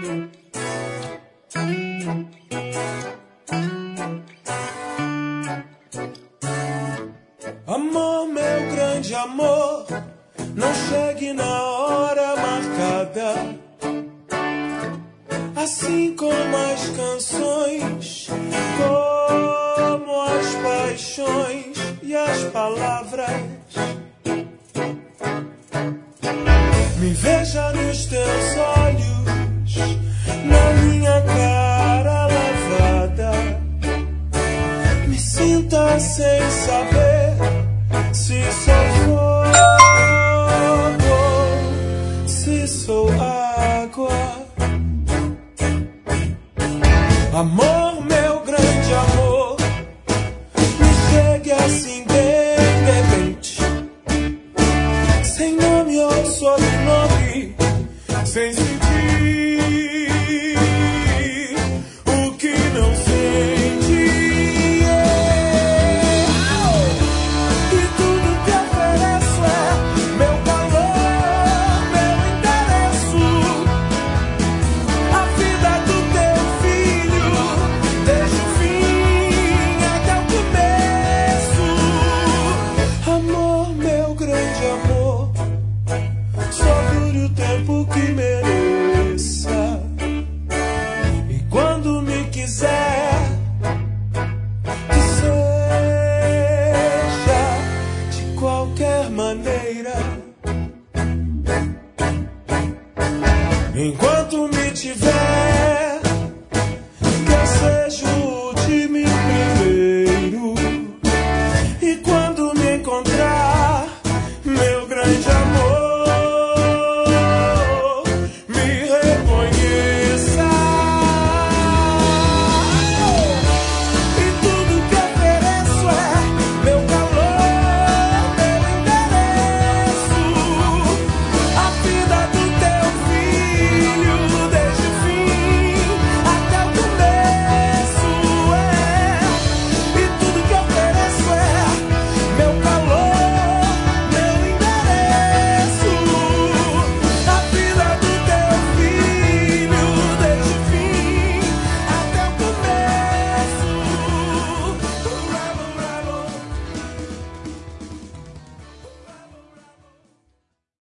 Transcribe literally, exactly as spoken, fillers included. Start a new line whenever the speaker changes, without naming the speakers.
Amor, meu grande amor, não chegue na hora marcada. Assim como as canções, como as paixões e as palavras. Me veja nos teus olhos, na minha cara lavada. Me sinta sem saber se sou fogo, se sou água. Amor, meu grande amor, me chegue assim de repente, sem nome ou sobrenome, sem sentir o que não sente. E tudo que ofereço é meu calor, meu endereço, a vida do teu filho, desde o fim até o começo. Amor, meu grande amor, só dure o tempo que mereça. E quando me quiser, que seja de qualquer maneira. Enquanto me tiver, que eu seja o